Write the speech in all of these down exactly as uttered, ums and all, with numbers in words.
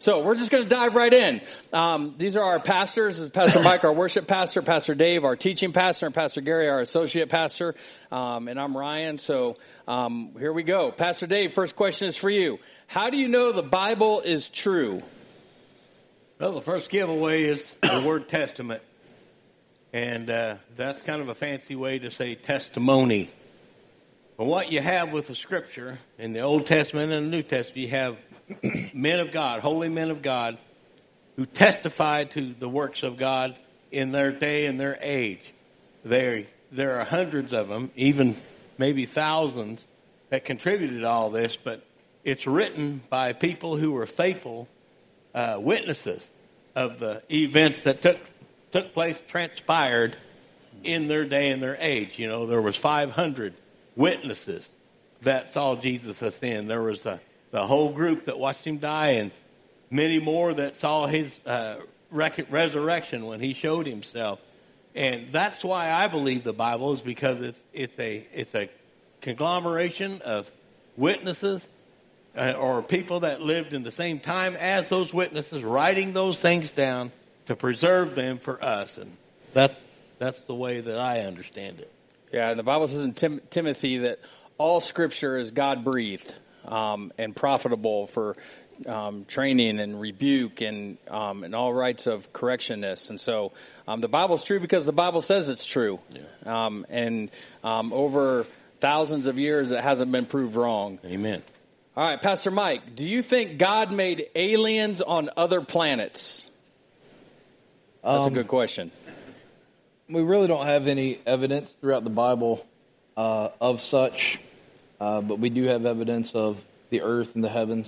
So we're just going to dive right in. Um, these are our pastors. This is Pastor Mike, our worship pastor, Pastor Dave, our teaching pastor, and Pastor Gary, our associate pastor. Um, and I'm Ryan. So um, here we go. Pastor Dave, first question is for you. How do you know the Bible is true? Well, the first giveaway is the word testament. And uh, that's kind of a fancy way to say testimony. But what you have with the Scripture in the Old Testament and the New Testament, you have men of God, holy men of God, who testified to the works of God in their day and their age. There, there are hundreds of them, even maybe thousands, that contributed to all this, but it's written by people who were faithful uh, witnesses of the events that took took place, transpired in their day and their age. You know, there was five hundred witnesses that saw Jesus ascend. There was a, the whole group that watched him die, and many more that saw his uh, rec- resurrection when he showed himself. And that's why I believe the Bible is because it's it's a it's a conglomeration of witnesses uh, or people that lived in the same time as those witnesses, writing those things down to preserve them for us. And that's that's the way that I understand it. Yeah, and the Bible says in Tim- Timothy that all Scripture is God-breathed um, and profitable for um, training and rebuke and um, and all rights of correctionness. And so um, the Bible's true because the Bible says it's true. Yeah. Um, and um, over thousands of years, it hasn't been proved wrong. Amen. All right, Pastor Mike, do you think God made aliens on other planets? That's um, a good question. We really don't have any evidence throughout the Bible uh, of such, uh, but we do have evidence of the earth and the heavens.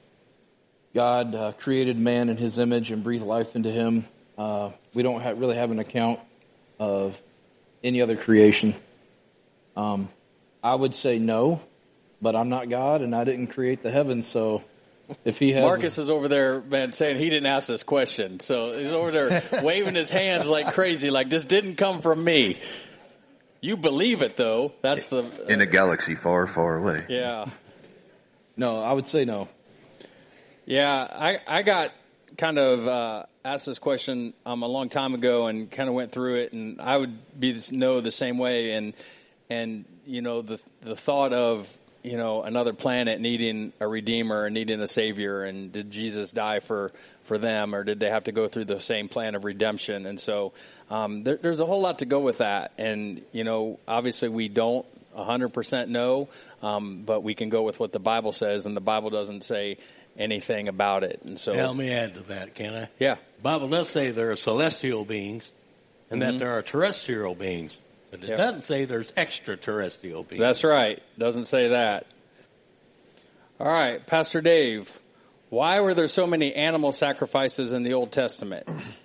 God uh, created man in his image and breathed life into him. Uh, we don't have, really have an account of any other creation. Um, I would say no, but I'm not God and I didn't create the heavens, so... If he has Marcus is over there, man, saying he didn't ask this question. So he's over there waving his hands like crazy, like this didn't come from me. You believe it, though. That's the... Uh, in a galaxy far, far away. Yeah. No, I would say no. Yeah, I, I got kind of uh, asked this question um, a long time ago and kind of went through it, and I would be know the same way. And, and you know, the the thought of... you know, another planet needing a redeemer and needing a savior, and did Jesus die for, for them, or did they have to go through the same plan of redemption? And so um, there, there's a whole lot to go with that. And, you know, obviously we don't one hundred percent know, um, but we can go with what the Bible says, and the Bible doesn't say anything about it. And so, yeah, let me add to that, can I? Yeah. The Bible does say there are celestial beings and mm-hmm. that there are terrestrial beings. But it yep. doesn't say there's extraterrestrial beings. That's right. Doesn't say that. All right, Pastor Dave, why were there so many animal sacrifices in the Old Testament?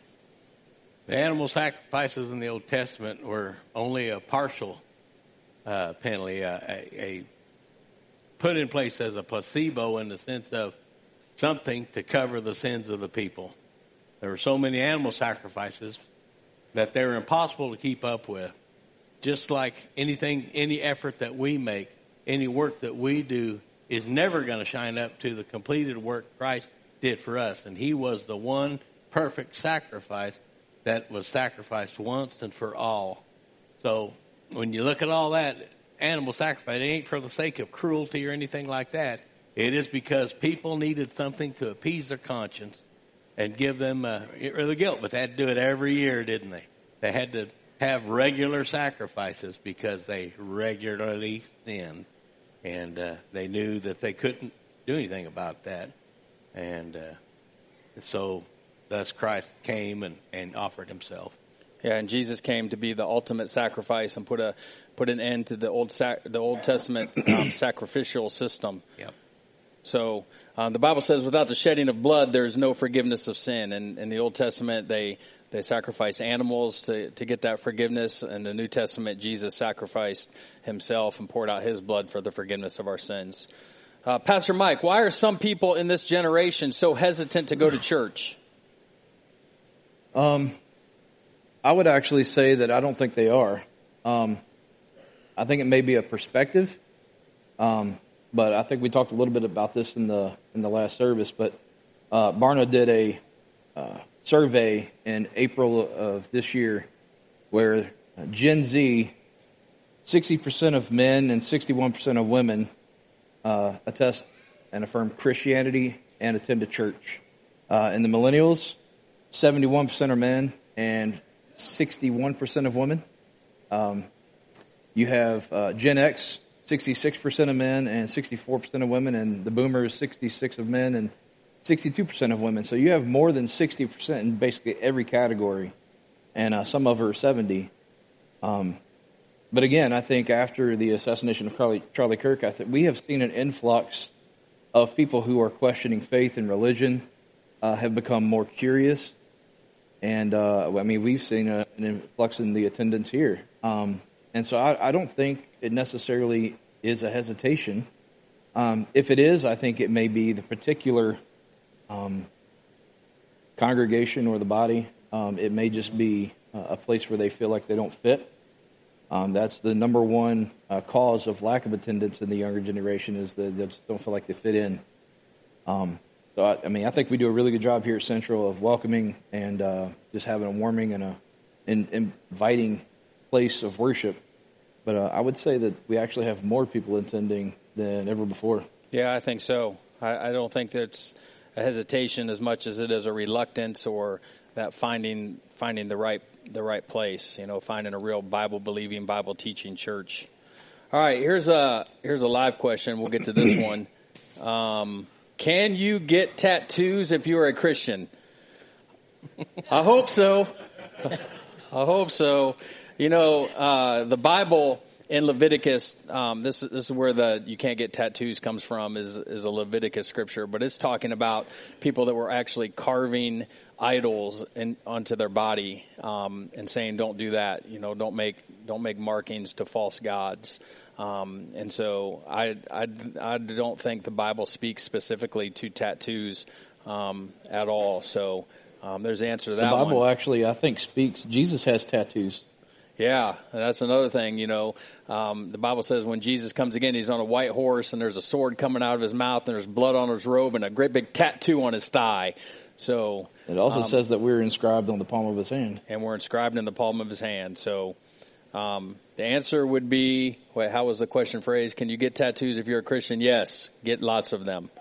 The animal sacrifices in the Old Testament were only a partial uh, penalty, uh, a, a put in place as a placebo in the sense of something to cover the sins of the people. There were so many animal sacrifices that they were impossible to keep up with. Just like anything, any effort that we make, any work that we do is never going to shine up to the completed work Christ did for us. And he was the one perfect sacrifice that was sacrificed once and for all. So when you look at all that, animal sacrifice, it ain't for the sake of cruelty or anything like that. It is because people needed something to appease their conscience and give them uh, get rid of the guilt. But they had to do it every year, didn't they? They had to have regular sacrifices because they regularly sinned, and uh, they knew that they couldn't do anything about that. And uh, so thus Christ came and, and offered himself. Yeah, and Jesus came to be the ultimate sacrifice and put a put an end to the old sac- the Old Testament um, sacrificial system. Yep. So um, the Bible says, without the shedding of blood, there is no forgiveness of sin. And in the Old Testament, they they sacrificed animals to to get that forgiveness. In the New Testament, Jesus sacrificed himself and poured out his blood for the forgiveness of our sins. Uh, Pastor Mike, why are some people in this generation so hesitant to go to church? Um, I would actually say that I don't think they are. Um, I think it may be a perspective, um, but I think we talked a little bit about this in the in the last service. But uh, Barna did a uh, survey in April of this year where Gen Z, sixty percent of men and sixty-one percent of women uh, attest and affirm Christianity and attend a church. Uh, in the millennials, seventy-one percent are men and sixty-one percent of women. Um, you have uh, Gen X, sixty-six percent of men and sixty-four percent of women, and the boomers, sixty-six of men and sixty-two percent of women. So you have more than sixty percent in basically every category, and uh, some of her are seventy. Um, but again, I think after the assassination of Charlie, Charlie Kirk, I think we have seen an influx of people who are questioning faith and religion, uh, have become more curious. And, uh, I mean, we've seen a, an influx in the attendance here. Um, and so I, I don't think it necessarily is a hesitation. Um, if it is, I think it may be the particular um, congregation or the body. Um, it may just be a place where they feel like they don't fit. Um, that's the number one uh, cause of lack of attendance in the younger generation, is that they just don't feel like they fit in. Um So, I, I mean, I think we do a really good job here at Central of welcoming and uh, just having a warming and a an inviting place of worship. But uh, I would say that we actually have more people attending than ever before. Yeah, I think so. I, I don't think that's a hesitation as much as it is a reluctance, or that finding finding the right the right place. You know, finding a real Bible believing, Bible teaching church. All right, here's a here's a live question. We'll get to this one. Um, Can you get tattoos if you're a Christian? I hope so. I hope so. You know, uh, the Bible in Leviticus, um, this, this is where the you can't get tattoos comes from, is, is a Leviticus scripture. But it's talking about people that were actually carving idols in, onto their body, um, and saying, don't do that. You know, don't make don't make markings to false gods. Um, and so I, I, I don't think the Bible speaks specifically to tattoos um, at all. So um, there's the answer to that one. The Bible one. actually, I think, speaks. Jesus has tattoos. Yeah, that's another thing, you know. Um, the Bible says when Jesus comes again, he's on a white horse, and there's a sword coming out of his mouth, and there's blood on his robe, and a great big tattoo on his thigh. So it also um, says that we're inscribed on the palm of his hand. And we're inscribed in the palm of his hand. So um, the answer would be, wait, how was the question phrased? Can you get tattoos if you're a Christian? Yes, get lots of them.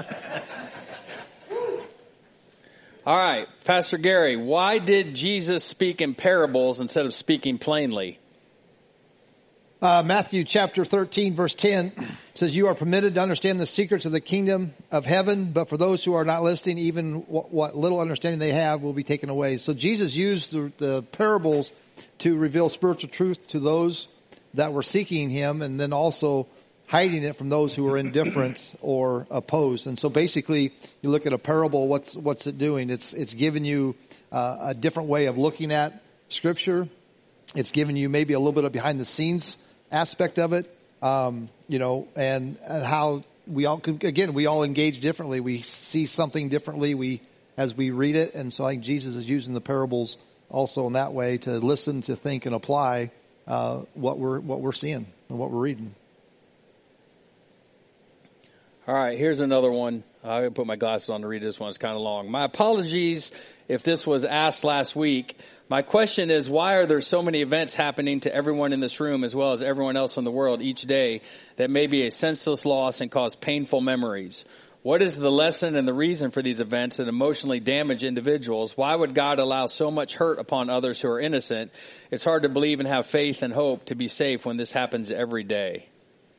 All right, Pastor Gary, why did Jesus speak in parables instead of speaking plainly? Uh, Matthew chapter thirteen, verse ten says, you are permitted to understand the secrets of the kingdom of heaven, but for those who are not listening, even what, what little understanding they have will be taken away. So Jesus used the, the parables to reveal spiritual truth to those that were seeking him, and then also hiding it from those who are indifferent or opposed. And so basically, you look at a parable, what's what's it doing? It's it's giving you uh, a different way of looking at Scripture. It's giving you maybe a little bit of behind the scenes aspect of it, um, you know, and, and how we all, again, we all engage differently. We see something differently we as we read it. And so I think Jesus is using the parables also in that way to listen, to think, and apply uh, what we're what we're seeing and what we're reading. All right, here's another one. I'm going to put my glasses on to read this one. It's kind of long. My apologies if this was asked last week. My question is, why are there so many events happening to everyone in this room as well as everyone else in the world each day that may be a senseless loss and cause painful memories? What is the lesson and the reason for these events that emotionally damage individuals? Why would God allow so much hurt upon others who are innocent? It's hard to believe and have faith and hope to be safe when this happens every day.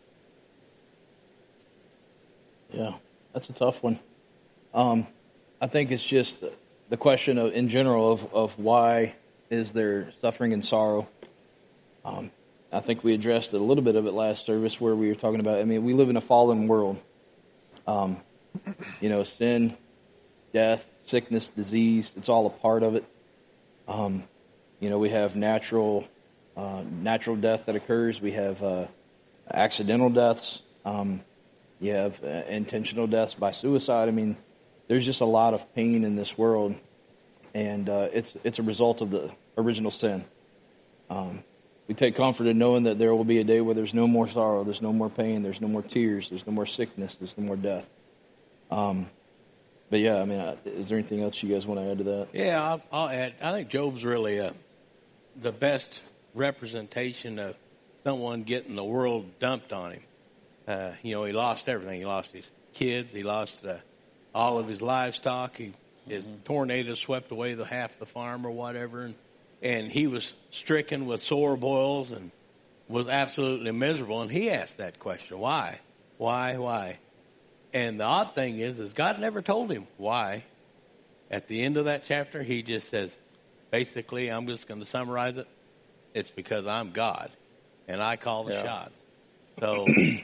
Yeah, that's a tough one. Um, I think it's just the question of, in general, of, of why is there suffering and sorrow. Um, I think we addressed a little bit of it last service where we were talking about, I mean, we live in a fallen world. Um, you know, sin, death, sickness, disease, it's all a part of it. Um, you know, we have natural uh, natural death that occurs. We have uh, accidental deaths. Um You have uh, intentional deaths by suicide. I mean, there's just a lot of pain in this world, and uh, it's it's a result of the original sin. Um, we take comfort in knowing that there will be a day where there's no more sorrow, there's no more pain, there's no more tears, there's no more sickness, there's no more death. Um, but yeah, I mean, uh, is there anything else you guys want to add to that? Yeah, I'll, I'll add. I think Job's really uh, the best representation of someone getting the world dumped on him. Uh, you know, he lost everything. He lost his kids. He lost uh, all of his livestock. He, his mm-hmm. tornado swept away the half the farm or whatever, and, and he was stricken with sore boils and was absolutely miserable. And he asked that question: Why, why, why? And the odd thing is, is God never told him why. At the end of that chapter, he just says, basically, I'm just going to summarize it. It's because I'm God, and I call the yeah. shots. So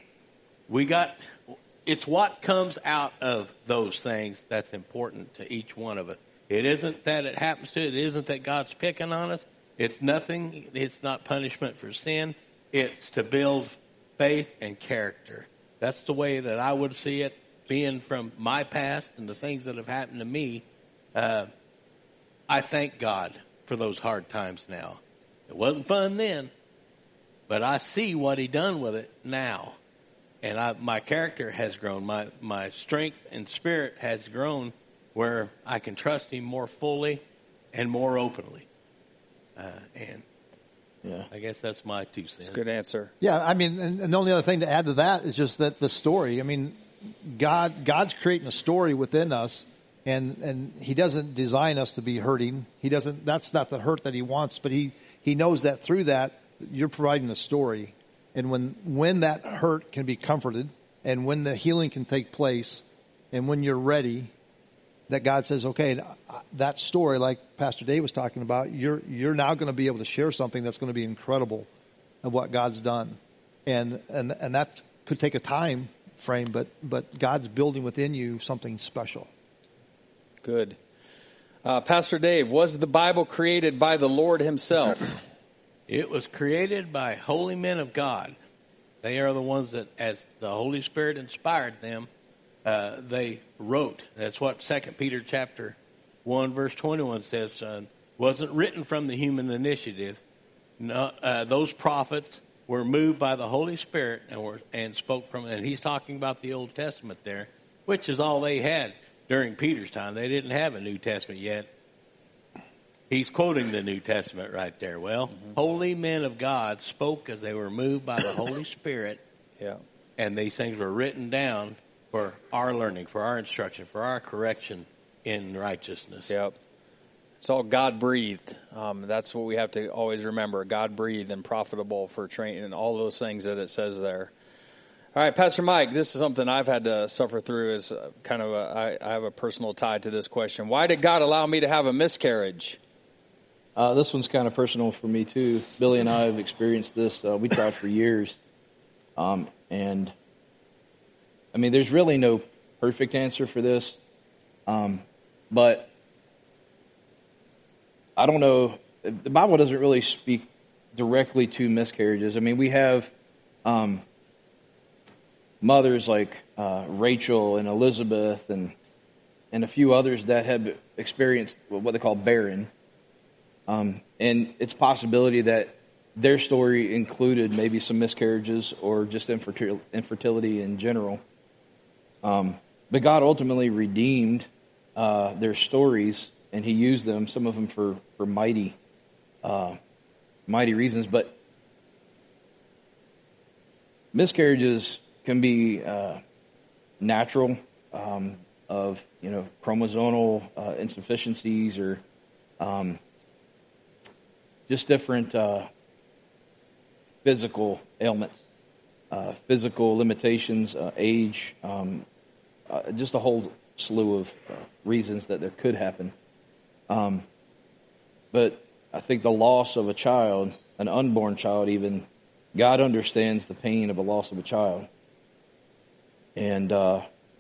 we got, it's what comes out of those things that's important to each one of us. It isn't that it happens to it. It isn't that God's picking on us. It's nothing. It's not punishment for sin. It's to build faith and character. That's the way that I would see it, being from my past and the things that have happened to me. Uh, I thank God for those hard times now. It wasn't fun then, but I see what he done with it now. And I, my character has grown. My, my strength and spirit has grown where I can trust him more fully and more openly. Uh, and yeah, I guess that's my two cents. That's a good answer. Yeah, I mean, and, and the only other thing to add to that is just that the story. I mean, God, God's creating a story within us, and, and he doesn't design us to be hurting. He doesn't. That's not the hurt that he wants, but he, he knows that through that you're providing a story. And when, when that hurt can be comforted, and when the healing can take place, and when you're ready, that God says, okay, that story, like Pastor Dave was talking about, you're you're now going to be able to share something that's going to be incredible of what God's done. And and and that could take a time frame, but but God's building within you something special. Good. Uh, Pastor Dave, was the Bible created by the Lord himself? It was created by holy men of God. They are the ones that, as the Holy Spirit inspired them, uh, they wrote. That's what Second Peter chapter one, verse twenty-one says. Uh, wasn't written from the human initiative. No, uh, those prophets were moved by the Holy Spirit and were and spoke from. And he's talking about the Old Testament there, which is all they had during Peter's time. They didn't have a New Testament yet. He's quoting the New Testament right there. Well, mm-hmm. holy men of God spoke as they were moved by the Holy Spirit. Yeah. And these things were written down for our learning, for our instruction, for our correction in righteousness. Yep. It's all God-breathed. Um, that's what we have to always remember. God-breathed and profitable for training and all those things that it says there. All right, Pastor Mike, this is something I've had to suffer through as kind of a, I, I have a personal tie to this question. Why did God allow me to have a miscarriage? Uh, this one's kind of personal for me, too. Billy and I have experienced this. Uh, we tried for years. Um, and, I mean, there's really no perfect answer for this. Um, but I don't know. The Bible doesn't really speak directly to miscarriages. I mean, we have um, mothers like uh, Rachel and Elizabeth and and a few others that have experienced what they call barren. Um, and it's a possibility that their story included maybe some miscarriages or just infertil- infertility in general. Um, but God ultimately redeemed uh, their stories, and he used them, some of them for, for mighty, uh, mighty reasons. But miscarriages can be uh, natural, um, of, you know, chromosomal uh, insufficiencies or um just different uh, physical ailments, uh, physical limitations, uh, age, um, uh, just a whole slew of uh, reasons that there could happen. Um, but I think the loss of a child, an unborn child even, God understands the pain of a loss of a child. And uh,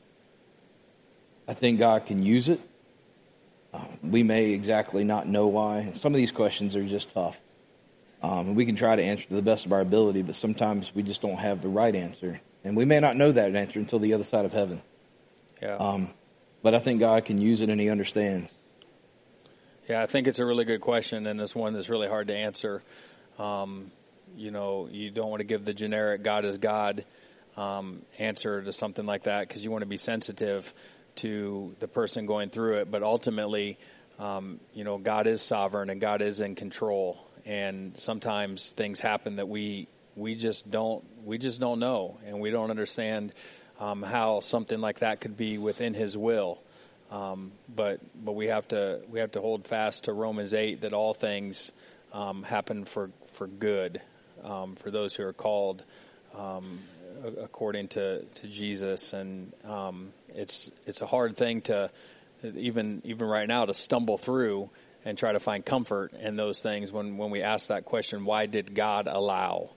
I think God can use it. Uh, we may exactly not know why. Some of these questions are just tough. Um, we can try to answer to the best of our ability, but sometimes we just don't have the right answer. And we may not know that answer until the other side of heaven. Yeah. Um, but I think God can use it and he understands. Yeah, I think it's a really good question, and it's one that's really hard to answer. Um, you know, you don't want to give the generic God is God um, answer to something like that because you want to be sensitive. to the person going through it. But ultimately, um, you know, God is sovereign and God is in control. And sometimes things happen that we we just don't we just don't know, and we don't understand um, how something like that could be within His will. Um, but but we have to we have to hold fast to Romans eight, that all things um, happen for for good um, for those who are called um, according to, to Jesus. And um, it's it's a hard thing to even even right now to stumble through and try to find comfort in those things when, when we ask that question, why did God allow?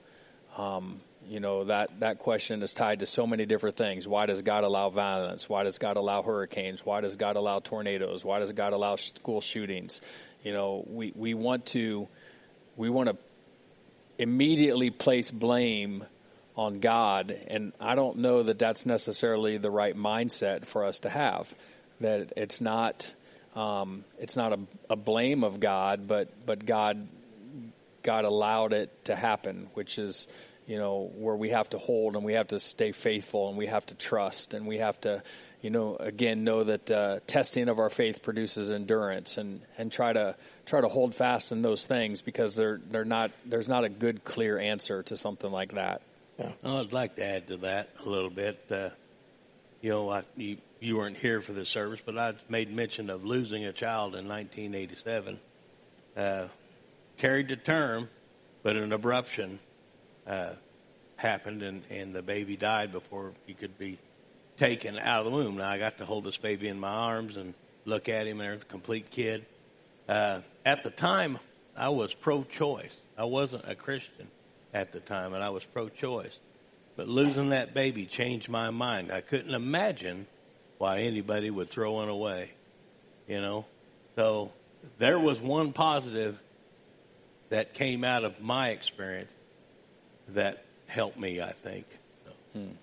Um, you know, that, that question is tied to so many different things. Why does God allow violence? Why does God allow hurricanes? Why does God allow tornadoes? Why does God allow school shootings? You know, we, we want to we want to immediately place blame on God, and I don't know that that's necessarily the right mindset for us to have. That it's not um, it's not a, a blame of God, but but God God allowed it to happen, which is, you know, where we have to hold and we have to stay faithful and we have to trust and we have to, you know, again, know that uh, testing of our faith produces endurance, and, and try to try to hold fast in those things, because they're they're not there's not a good clear answer to something like that. Yeah. I'd like to add to that a little bit. Uh, you know, I, you, you weren't here for this service, but I made mention of losing a child in nineteen eighty-seven. Uh, carried to term, but an abruption uh, happened, and, and the baby died before he could be taken out of the womb. Now, I got to hold this baby in my arms and look at him, and there's a complete kid. Uh, at the time, I was pro-choice. I wasn't a Christian at the time, and I was pro-choice. But losing that baby changed my mind. I couldn't imagine why anybody would throw one away, you know. So there was one positive that came out of my experience that helped me, I think. So. Hmm.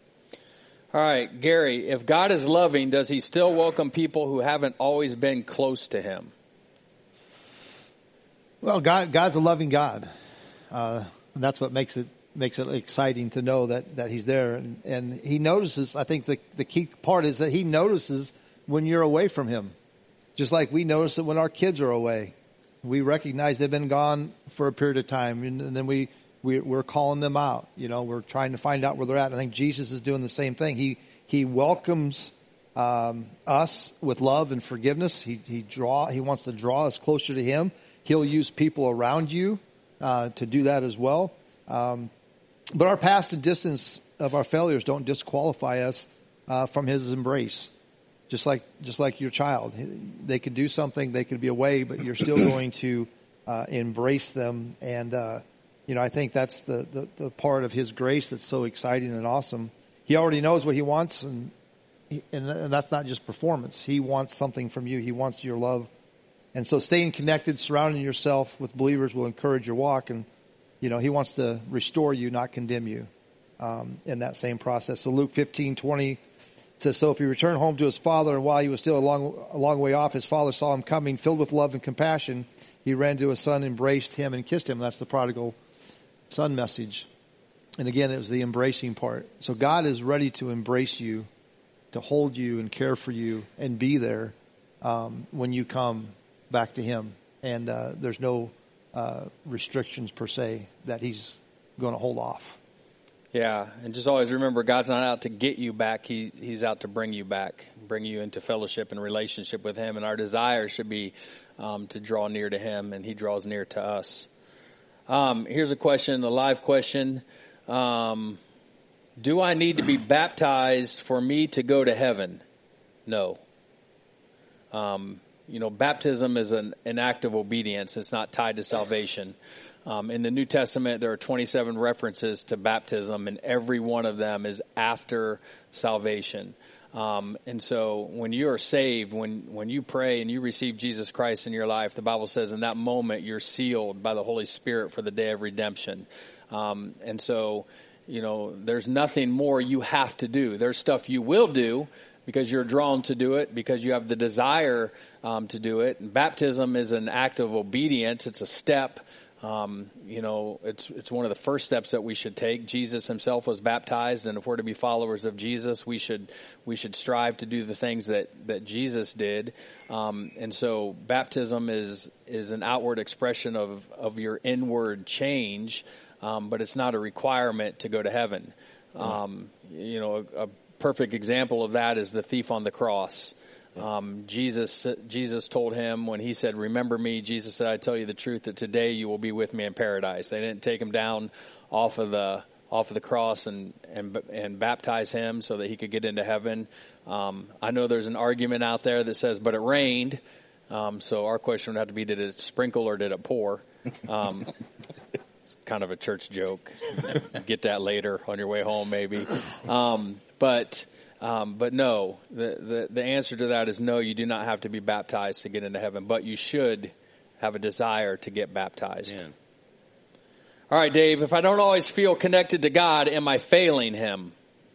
All right, Gary, if God is loving, does He still welcome people who haven't always been close to Him? Well, God, God's a loving God. Uh, and that's what makes it makes it exciting to know that, that He's there. And, and He notices, I think the, the key part is that He notices when you're away from Him. Just like we notice it when our kids are away. We recognize they've been gone for a period of time, and, and then we, we, we're calling them out. You know, we're trying to find out where they're at. I think Jesus is doing the same thing. He He welcomes um, us with love and forgiveness. He he draw He wants to draw us closer to Him. He'll use people around you uh, to do that as well. Um, but our past and distance of our failures don't disqualify us uh, from His embrace. Just like just like your child, they could do something, they could be away, but you're still going to uh, embrace them. And uh, you know, I think that's the, the the part of His grace that's so exciting and awesome. He already knows what He wants, and and, and that's not just performance. He wants something from you. He wants your love, and so staying connected, surrounding yourself with believers will encourage your walk. And you know, He wants to restore you, not condemn you, um, in that same process. So Luke fifteen twenty. It says, so if he returned home to his father, and while he was still a long, a long way off, his father saw him coming, filled with love and compassion. He ran to his son, embraced him, and kissed him. That's the prodigal son message. And again, it was the embracing part. So God is ready to embrace you, to hold you and care for you and be there um, when you come back to Him. And uh, there's no uh, restrictions per se that He's going to hold off. Yeah, and just always remember, God's not out to get you back. He He's out to bring you back, bring you into fellowship and relationship with Him. And our desire should be um, to draw near to Him, and He draws near to us. Um, here's a question, a live question. Um, do I need to be baptized for me to go to heaven? No. Um, you know, baptism is an, an act of obedience. It's not tied to salvation. Um, in the New Testament, there are twenty-seven references to baptism, and every one of them is after salvation. Um, and so when you are saved, when, when you pray and you receive Jesus Christ in your life, the Bible says in that moment you're sealed by the Holy Spirit for the day of redemption. Um, and so, you know, there's nothing more you have to do. There's stuff you will do because you're drawn to do it, because you have the desire um, to do it. And baptism is an act of obedience. It's a step Um, you know, it's it's one of the first steps that we should take. Jesus himself was baptized, and if we're to be followers of Jesus, we should we should strive to do the things that, that Jesus did. Um, and so, baptism is is an outward expression of of your inward change, um, but it's not a requirement to go to heaven. Um, you know, a, a perfect example of that is the thief on the cross. Um, Jesus, Jesus told him when he said, "Remember me," Jesus said, "I tell you the truth that today you will be with me in paradise." They didn't take him down off of the, off of the cross and, and, and baptize him so that he could get into heaven. Um, I know there's an argument out there that says, but it rained. Um, so our question would have to be, did it sprinkle or did it pour? Um, it's kind of a church joke. Get that later on your way home, maybe. Um, but, Um, but no, the, the, the answer to that is no, you do not have to be baptized to get into heaven, but you should have a desire to get baptized. Yeah. All right, Dave, if I don't always feel connected to God, am I failing him?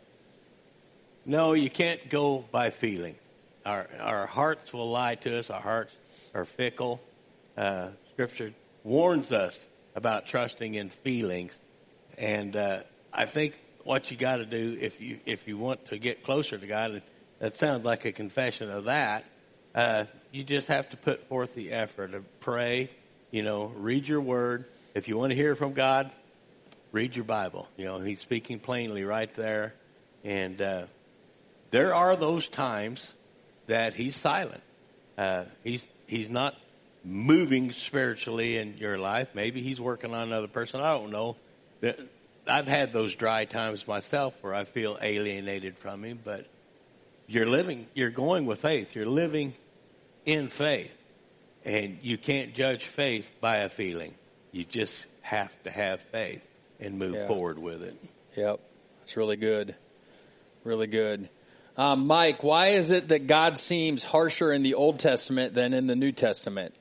No, you can't go by feeling. Our, our hearts will lie to us. Our hearts are fickle. Uh, Scripture warns us about trusting in feelings. And uh, I think what you got to do if you if you want to get closer to God, and that sounds like a confession of that, uh, you just have to put forth the effort to pray, you know, read your word. If you want to hear from God, read your Bible. You know, he's speaking plainly right there. And uh, there are those times that he's silent. Uh, he's he's not moving spiritually in your life. Maybe he's working on another person. I don't know. I've had those dry times myself where I feel alienated from him, but you're living, you're going with faith. You're living in faith, and you can't judge faith by a feeling. You just have to have faith and move Yeah. forward with it. Yep, that's really good. Really good. Um, Mike, why is it that God seems harsher in the Old Testament than in the New Testament?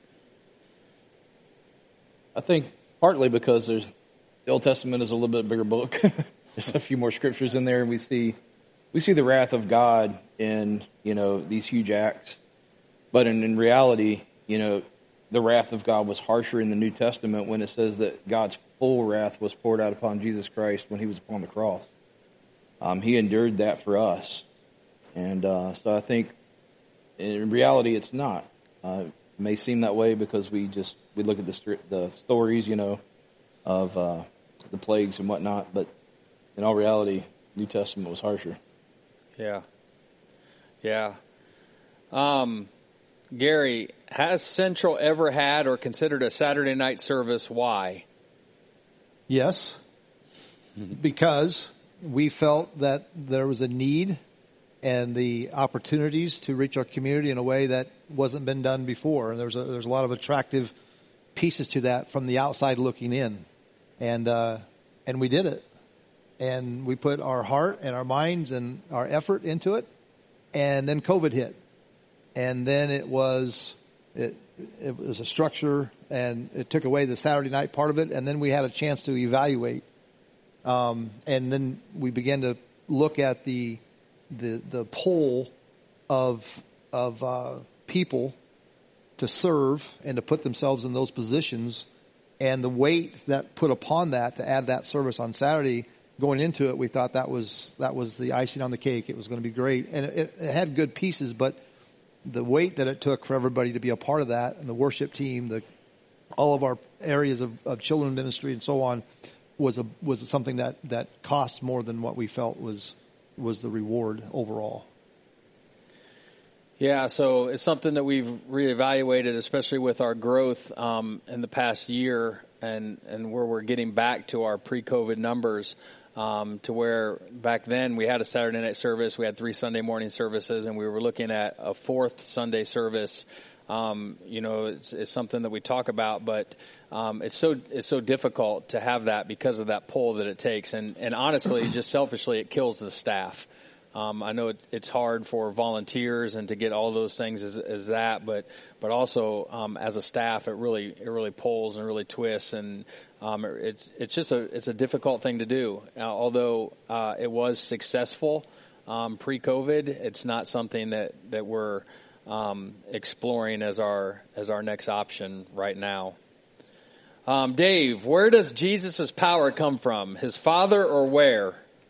I think partly because there's the Old Testament is a little bit bigger book. There's a few more scriptures in there, and we see we see the wrath of God in, you know, these huge acts. But in, in reality, you know, the wrath of God was harsher in the New Testament when it says that God's full wrath was poured out upon Jesus Christ when he was upon the cross. Um, he endured that for us. And uh, so I think in reality it's not. Uh, it may seem that way because we just we look at the, the stories, you know, of uh, the plagues and whatnot, but in all reality, New Testament was harsher. Yeah. Yeah. Um, Gary, has Central ever had or considered a Saturday night service? Why? Yes, because we felt that there was a need and the opportunities to reach our community in a way that wasn't been done before. And there's a, there's a lot of attractive pieces to that from the outside looking in. And, uh, and we did it. And we put our heart and our minds and our effort into it. And then COVID hit. And then it was, it, it was a structure, and it took away the Saturday night part of it. And then we had a chance to evaluate. Um, and then we began to look at the, the, the pool of, of, uh, people to serve and to put themselves in those positions, and the weight that put upon that to add that service on Saturday. Going into it, we thought that was that was the icing on the cake. It was going to be great, and it, it had good pieces, but the weight that it took for everybody to be a part of that, and the worship team, the all of our areas of, of children ministry and so on, was a was something that, that cost more than what we felt was was the reward overall. Yeah, so it's something that we've reevaluated, especially with our growth um, in the past year, and, and where we're getting back to our pre-COVID numbers, um, to where back then we had a Saturday night service, we had three Sunday morning services, and we were looking at a fourth Sunday service. Um, you know, it's, it's something that we talk about, but um, it's so it's so difficult to have that because of that pull that it takes, and and honestly, just selfishly, it kills the staff. Um, I know it, it's hard for volunteers and to get all those things as, as that, but but also um, as a staff, it really it really pulls and really twists, and um, it's it's just a it's a difficult thing to do. Uh, although uh, it was successful um, pre-COVID, it's not something that that we're um, exploring as our as our next option right now. Um, Dave, where does Jesus' power come from? His Father or where?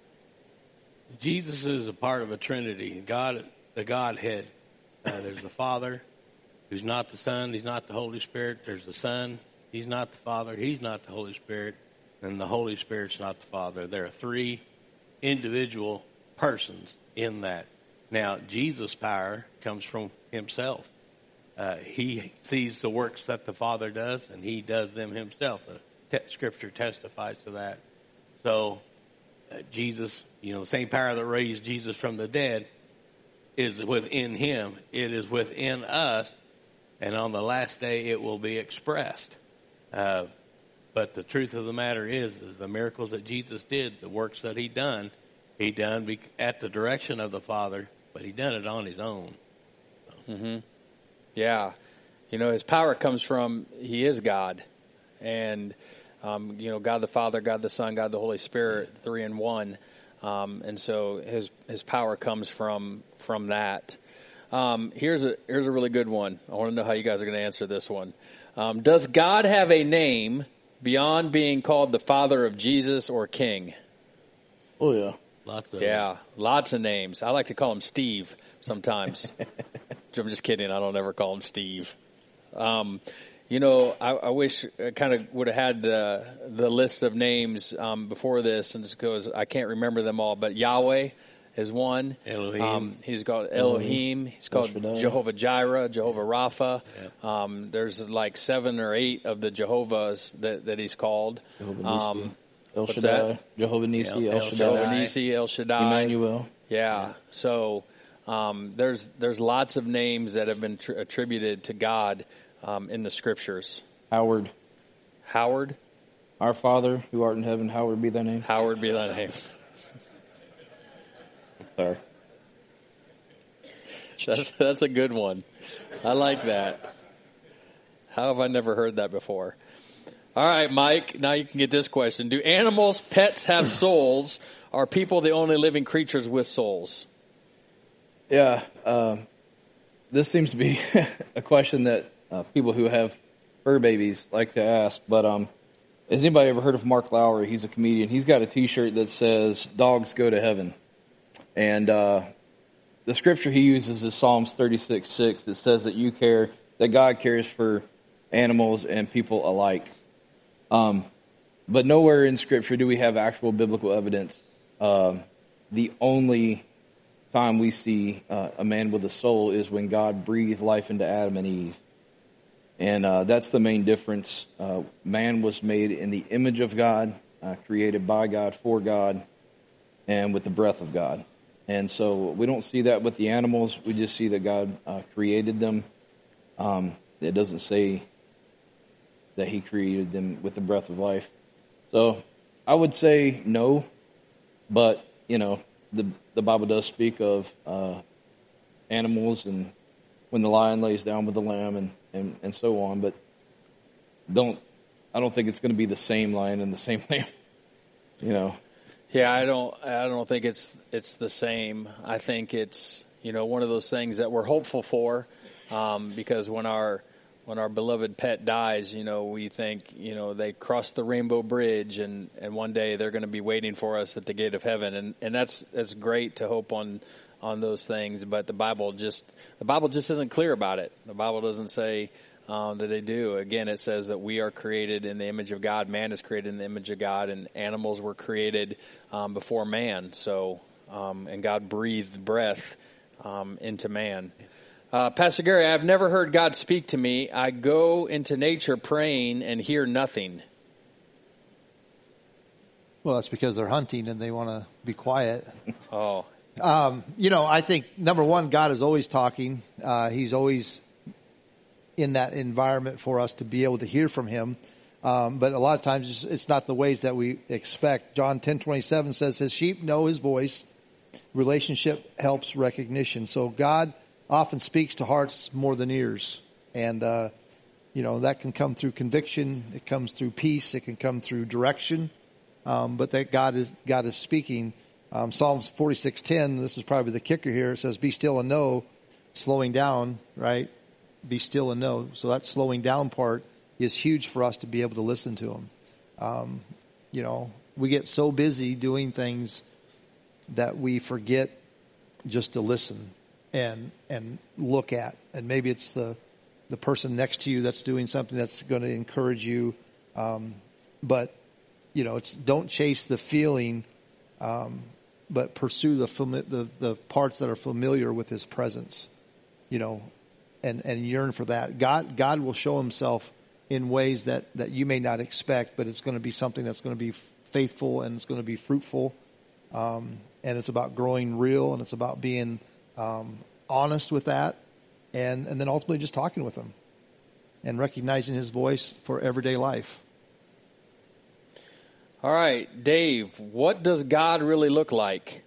Jesus is a part of a Trinity. God, the Godhead. Uh, there's the Father, who's not the Son. He's not the Holy Spirit. There's the Son. He's not the Father. He's not the Holy Spirit. And the Holy Spirit's not the Father. There are three individual persons in that. Now, Jesus' power comes from himself. Uh, he sees the works that the Father does, and he does them himself. The te- Scripture testifies to that. So, uh, Jesus, you know, the same power that raised Jesus from the dead is within him. It is within us, and on the last day it will be expressed. Uh, but the truth of the matter is, is the miracles that Jesus did, the works that he done, he done be- at the direction of the Father, but he done it on his own. So. Mm-hmm. Yeah. You know, his power comes from, he is God. And, um, you know, God the Father, God the Son, God the Holy Spirit, three in one. Um, and so his his power comes from from that. Um, here's a here's a really good one. I want to know how you guys are going to answer this one. Um, does God have a name beyond being called the Father of Jesus or King? Oh, yeah. Lots of Yeah, lots of names. I like to call him Steve sometimes. I'm just kidding. I don't ever call him Steve. Um, you know, I, I wish I kind of would have had the the list of names um, before this, and because I can't remember them all. But Yahweh is one. Elohim. Um, he's called Elohim. He's called Jehovah Jireh, Jehovah Rapha. Yeah. Um, there's like seven or eight of the Jehovahs that, that he's called. Um, El what's Shaddai, that? Jehovah Nisi, Yeah, El El Shaddai, Jehovah Nisi, El Shaddai. Emmanuel. Yeah. Yeah. So um, there's there's lots of names that have been tr- attributed to God um, in the scriptures. Howard. Howard. Our Father, who art in heaven, hallowed be thy name. Howard be thy name. Sorry. That's that's a good one. I like that. How have I never heard that before? All right, Mike, now you can get this question. Do animals, pets have souls? Are people the only living creatures with souls? Yeah, uh, this seems to be a question that uh, people who have fur babies like to ask. But um, has anybody ever heard of Mark Lowry? He's a comedian. He's got a T-shirt that says, "Dogs go to heaven." And uh, the scripture he uses is Psalms thirty-six six. It says that you care, that God cares for animals and people alike. Um, but nowhere in Scripture do we have actual biblical evidence. Uh, the only time we see uh, a man with a soul is when God breathed life into Adam and Eve. And uh, that's the main difference. Uh, man was made in the image of God, uh, created by God, for God, and with the breath of God. And so we don't see that with the animals. We just see that God uh, created them. Um, it doesn't say that he created them with the breath of life. So I would say no, but, you know, the the Bible does speak of uh, animals and when the lion lays down with the lamb and, and, and so on, but don't I don't think it's going to be the same lion and the same lamb, you know. Yeah, I don't I don't think it's it's the same. I think it's, you know, one of those things that we're hopeful for, um, because when our When our beloved pet dies, you know, we think, you know, they crossed the rainbow bridge and, and one day they're going to be waiting for us at the gate of heaven. And, and that's, that's great to hope on, on those things. But the Bible just, the Bible just isn't clear about it. The Bible doesn't say um, that they do. Again, it says that we are created in the image of God. Man is created in the image of God, and animals were created um, before man. So, um, and God breathed breath um, into man. Uh, Pastor Gary, I've never heard God speak to me. I go into nature praying and hear nothing. Well, that's because they're hunting and they want to be quiet. Oh. Um, you know, I think, number one, God is always talking. Uh, he's always in that environment for us to be able to hear from him. Um, but a lot of times it's, it's not the ways that we expect. John ten twenty-seven says his sheep know his voice. Relationship helps recognition. So God often speaks to hearts more than ears. And, uh, you know, that can come through conviction. It comes through peace. It can come through direction. Um, but that God is, God is speaking. Um, Psalms forty-six ten, this is probably the kicker here. It says, be still and know, slowing down, right? Be still and know. So that slowing down part is huge for us to be able to listen to him. Um, you know, we get so busy doing things that we forget just to listen and and look at. And maybe it's the the person next to you that's doing something that's going to encourage you. Um, but, you know, it's don't chase the feeling, um, but pursue the, fami- the the parts that are familiar with his presence, you know, and, and yearn for that. God God will show himself in ways that, that you may not expect, but it's going to be something that's going to be faithful and it's going to be fruitful. Um, and it's about growing real, and it's about being um, honest with that, and, and then ultimately just talking with him and recognizing his voice for everyday life. All right, Dave, what does God really look like?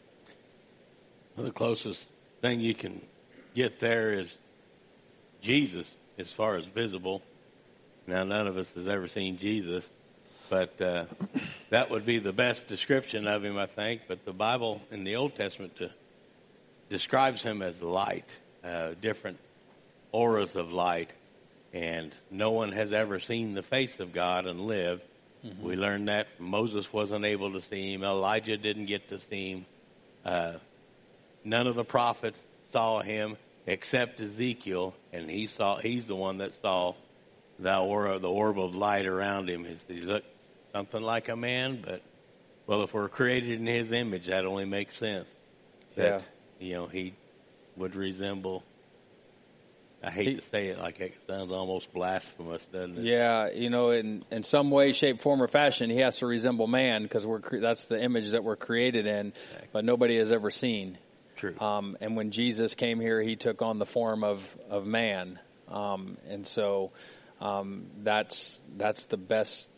Well, the closest thing you can get there is Jesus, as far as visible. Now, none of us has ever seen Jesus, but uh, that would be the best description of him, I think. But the Bible in the Old Testament to, describes him as light, uh, different auras of light, and no one has ever seen the face of God and lived. Mm-hmm. We learned that Moses wasn't able to see him. Elijah didn't get to see him. Uh, none of the prophets saw him except Ezekiel, and he saw. He's the one that saw the aura, the orb of light around him. He looked something like a man, but, well, if we're created in his image, that only makes sense. That, yeah. You know, he would resemble, I hate he, to say it like it sounds almost blasphemous, doesn't it? Yeah, you know, in, in some way, shape, form, or fashion, he has to resemble man because we're that's the image that we're created in, exactly. But nobody has ever seen. True. Um, and when Jesus came here, he took on the form of, of man. Um, and so um, that's that's the best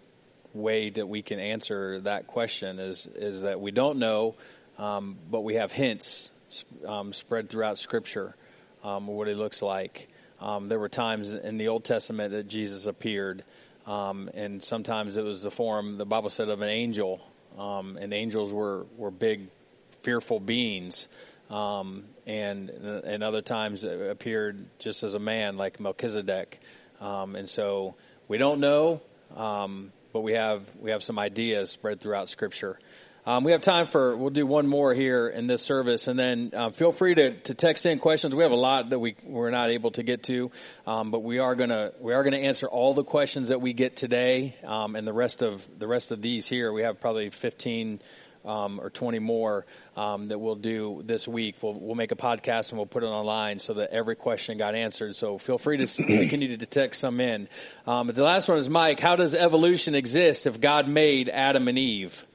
way that we can answer that question is is that we don't know, um, but we have hints um, spread throughout Scripture um, what he looks like. Um, there were times in the Old Testament that Jesus appeared, um, and sometimes it was the form, the Bible said, of an angel, um, and angels were, were big, fearful beings, um, and and other times it appeared just as a man like Melchizedek, um, and so we don't know. Um, But we have we have some ideas spread throughout Scripture. Um, we have time for, we'll do one more here in this service, and then uh, feel free to, to text in questions. We have a lot that we we're not able to get to, um, but we are gonna we are gonna answer all the questions that we get today, um, and the rest of the rest of these here. We have probably fifteen um, or twenty more um, that we'll do this week. We'll we'll make a podcast and we'll put it online so that every question got answered. So feel free to continue to text some in. Um, but the last one is Mike. How does evolution exist if God made Adam and Eve?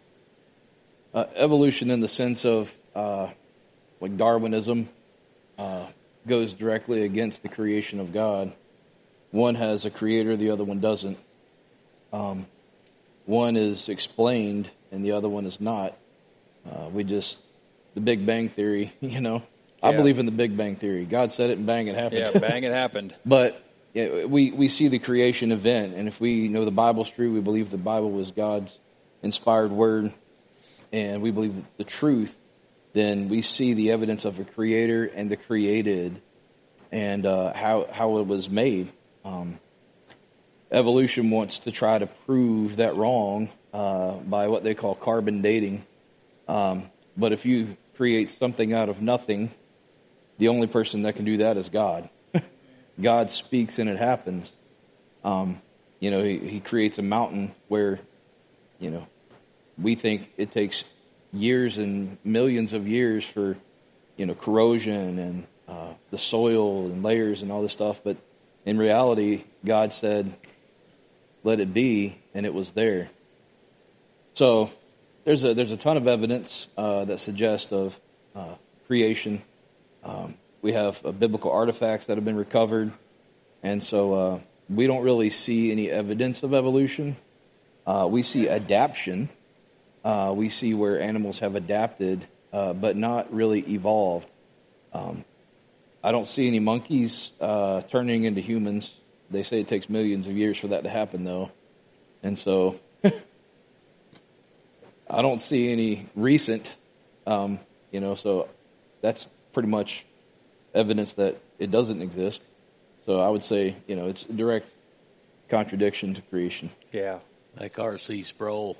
Uh, evolution in the sense of uh, like Darwinism uh, goes directly against the creation of God. One has a creator, the other one doesn't. Um, one is explained and the other one is not. Uh, we just, the Big Bang Theory, you know. I yeah. believe in the Big Bang Theory. God said it and bang, it happened. Yeah, bang, it happened. But yeah, we, we see the creation event, and if we know the Bible's true, we believe the Bible was God's inspired word, and we believe the truth, then we see the evidence of a creator and the created and uh, how how it was made. Um, evolution wants to try to prove that wrong uh, by what they call carbon dating. Um, but if you create something out of nothing, the only person that can do that is God. God speaks and it happens. Um, you know, he, he creates a mountain where, you know, we think it takes years and millions of years for, you know, corrosion and uh, the soil and layers and all this stuff. But in reality, God said, let it be, and it was there. So there's a there's a ton of evidence uh, that suggests of uh, creation. Um, we have uh, biblical artifacts that have been recovered, and so uh, we don't really see any evidence of evolution. Uh, we see adaptation. Uh, we see where animals have adapted, uh, but not really evolved. Um, I don't see any monkeys uh, turning into humans. They say it takes millions of years for that to happen, though. And so I don't see any recent, um, you know, so that's pretty much evidence that it doesn't exist. So I would say, you know, it's direct contradiction to creation. Yeah. Like R C Sproul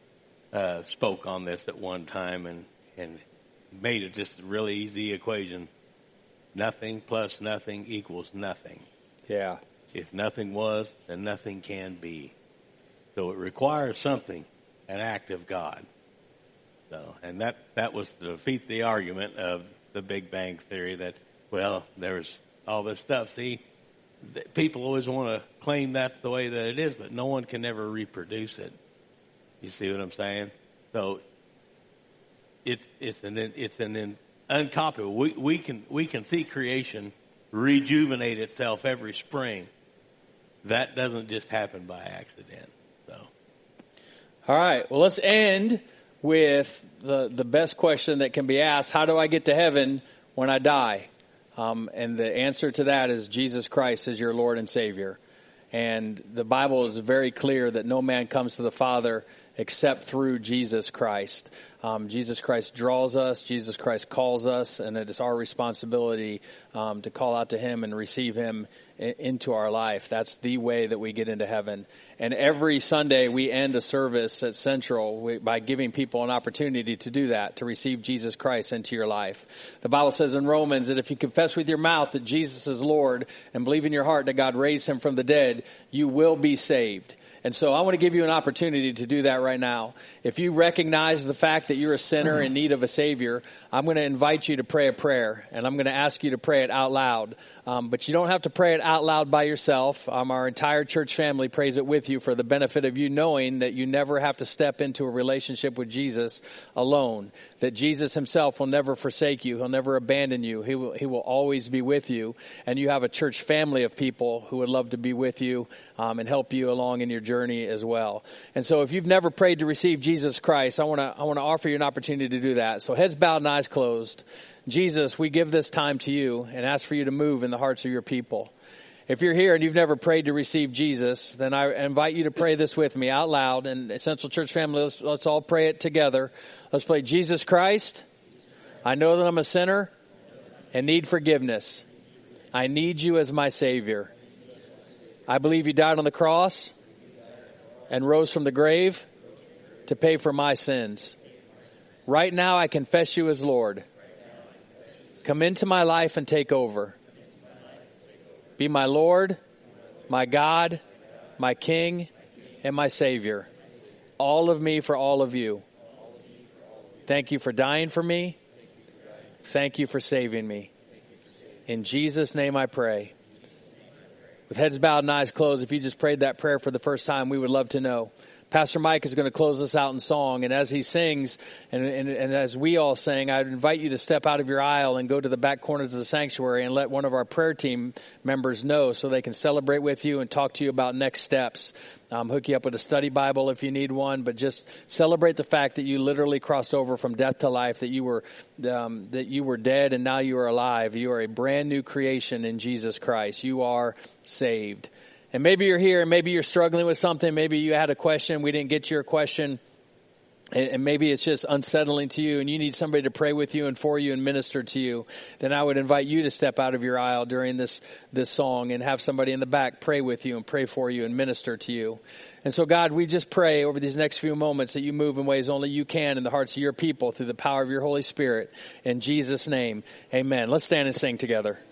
uh, spoke on this at one time and, and made it just a really easy equation. Nothing plus nothing equals nothing. Yeah. If nothing was, then nothing can be. So it requires something, an act of God. So, and that, that was to defeat the argument of the Big Bang Theory that, well, there's all this stuff. See, people always want to claim that's the way that it is, but no one can ever reproduce it. You see what I'm saying? So it's it's an it's an uncopyable. We we can we can see creation rejuvenate itself every spring. That doesn't just happen by accident. So, all right. Well, let's end with the the best question that can be asked: how do I get to heaven when I die? Um, and the answer to that is Jesus Christ is your Lord and Savior. And the Bible is very clear that no man comes to the Father except through Jesus Christ. Um, Jesus Christ draws us, Jesus Christ calls us, and it is our responsibility um, to call out to Him and receive Him in, into our life. That's the way that we get into heaven. And every Sunday we end a service at Central we, by giving people an opportunity to do that, to receive Jesus Christ into your life. The Bible says in Romans that if you confess with your mouth that Jesus is Lord and believe in your heart that God raised Him from the dead, you will be saved. And so I want to give you an opportunity to do that right now. If you recognize the fact that you're a sinner in need of a Savior, I'm going to invite you to pray a prayer, and I'm going to ask you to pray it out loud. Um, but you don't have to pray it out loud by yourself. Um, our entire church family prays it with you for the benefit of you knowing that you never have to step into a relationship with Jesus alone, that Jesus Himself will never forsake you. He'll never abandon you. He will, he will always be with you. And you have a church family of people who would love to be with you um, and help you along in your journey as well. And so if you've never prayed to receive Jesus Christ, I want to I want to offer you an opportunity to do that. So heads bowed and eyes closed. Jesus, we give this time to you and ask for you to move in the hearts of your people. If you're here and you've never prayed to receive Jesus, then I invite you to pray this with me out loud. And Essential Church family, let's, let's all pray it together. Let's pray, Jesus Christ, I know that I'm a sinner and need forgiveness. I need you as my Savior. I believe you died on the cross and rose from the grave to pay for my sins. Right now I confess you as Lord. Come into my life and take over. Be my Lord, my God, my King, and my Savior. All of me for all of you. Thank you for dying for me. Thank you for saving me. In Jesus' name I pray. With heads bowed and eyes closed, if you just prayed that prayer for the first time, we would love to know. Pastor Mike is going to close us out in song, and as he sings, and, and, and as we all sing, I'd invite you to step out of your aisle and go to the back corners of the sanctuary and let one of our prayer team members know so they can celebrate with you and talk to you about next steps. Um, hook you up with a study Bible if you need one, but just celebrate the fact that you literally crossed over from death to life, that you were um, that you were dead and now you are alive. You are a brand new creation in Jesus Christ. You are saved. And maybe you're here and maybe you're struggling with something. Maybe you had a question. We didn't get to your question. And maybe it's just unsettling to you and you need somebody to pray with you and for you and minister to you. Then I would invite you to step out of your aisle during this, this song and have somebody in the back pray with you and pray for you and minister to you. And so, God, we just pray over these next few moments that you move in ways only you can in the hearts of your people through the power of your Holy Spirit. In Jesus' name, amen. Let's stand and sing together.